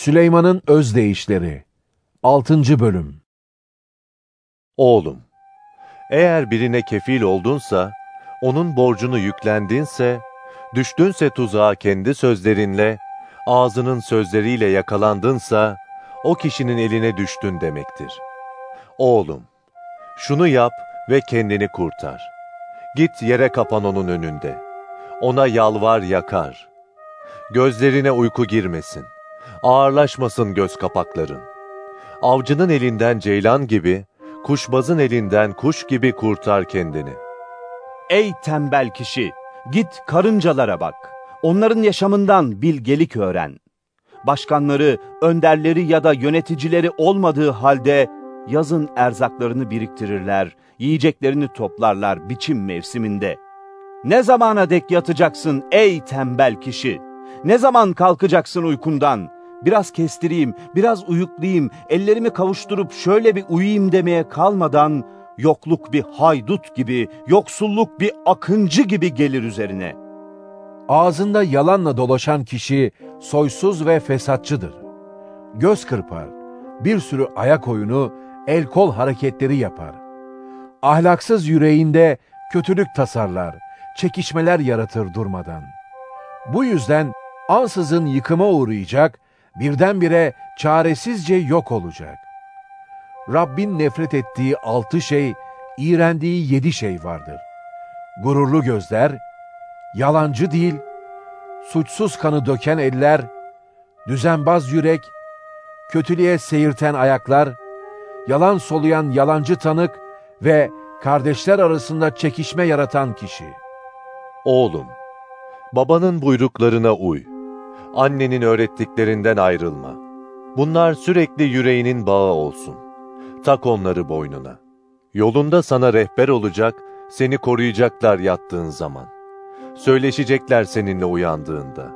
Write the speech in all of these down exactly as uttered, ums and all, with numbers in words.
Süleyman'ın Özdeyişleri altıncı Bölüm. Oğlum, eğer birine kefil oldunsa, onun borcunu yüklendinse, düştünse tuzağa kendi sözlerinle, ağzının sözleriyle yakalandınsa, o kişinin eline düştün demektir. Oğlum, şunu yap ve kendini kurtar. Git yere kapan onun önünde. Ona yalvar yakar. Gözlerine uyku girmesin. Ağırlaşmasın göz kapakların. Avcının elinden ceylan gibi, kuşbazın elinden kuş gibi kurtar kendini. Ey tembel kişi! Git karıncalara bak. Onların yaşamından bilgelik öğren. Başkanları, önderleri ya da yöneticileri olmadığı halde yazın erzaklarını biriktirirler, yiyeceklerini toplarlar biçim mevsiminde. Ne zamana dek yatacaksın ey tembel kişi? Ne zaman kalkacaksın uykundan? Biraz kestireyim, biraz uyuklayayım, ellerimi kavuşturup şöyle bir uyuyayım demeye kalmadan, yokluk bir haydut gibi, yoksulluk bir akıncı gibi gelir üzerine. Ağzında yalanla dolaşan kişi soysuz ve fesatçıdır. Göz kırpar, bir sürü ayak oyunu, el kol hareketleri yapar. Ahlaksız yüreğinde kötülük tasarlar, çekişmeler yaratır durmadan. Bu yüzden ansızın yıkıma uğrayacak, birdenbire çaresizce yok olacak. Rabbin nefret ettiği altı şey, iğrendiği yedi şey vardır. Gururlu gözler, yalancı dil, suçsuz kanı döken eller, düzenbaz yürek, kötülüğe seyirten ayaklar, yalan soluyan yalancı tanık ve kardeşler arasında çekişme yaratan kişi. Oğlum, babanın buyruklarına uy. Annenin öğrettiklerinden ayrılma. Bunlar sürekli yüreğinin bağı olsun. Tak onları boynuna. Yolunda sana rehber olacak, seni koruyacaklar yattığın zaman. Söyleşecekler seninle uyandığında.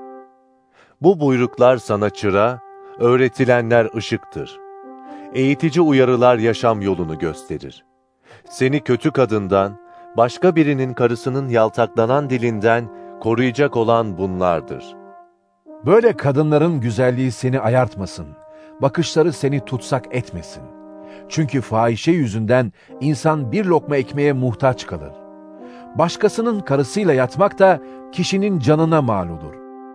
Bu buyruklar sana çıra, öğretilenler ışıktır. Eğitici uyarılar yaşam yolunu gösterir. Seni kötü kadından, başka birinin karısının yaltaklanan dilinden koruyacak olan bunlardır. Böyle kadınların güzelliği seni ayartmasın, bakışları seni tutsak etmesin. Çünkü fahişe yüzünden insan bir lokma ekmeğe muhtaç kalır. Başkasının karısıyla yatmak da kişinin canına mal olur.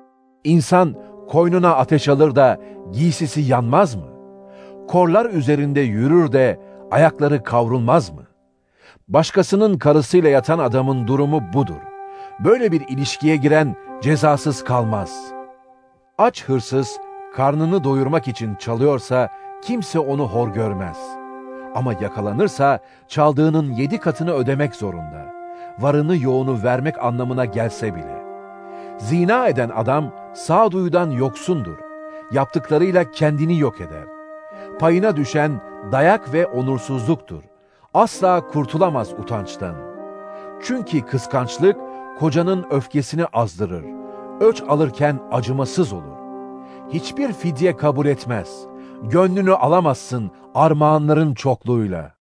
İnsan koynuna ateş alır da giysisi yanmaz mı? Korlar üzerinde yürür de ayakları kavrulmaz mı? Başkasının karısıyla yatan adamın durumu budur. Böyle bir ilişkiye giren cezasız kalmaz. Aç hırsız karnını doyurmak için çalıyorsa kimse onu hor görmez. Ama yakalanırsa çaldığının yedi katını ödemek zorunda. Varını yoğunu vermek anlamına gelse bile. Zina eden adam sağduyudan yoksundur. Yaptıklarıyla kendini yok eder. Payına düşen dayak ve onursuzluktur. Asla kurtulamaz utançtan. Çünkü kıskançlık kocanın öfkesini azdırır. Öç alırken acımasız olur. Hiçbir fidye kabul etmez. Gönlünü alamazsın armağanların çokluğuyla.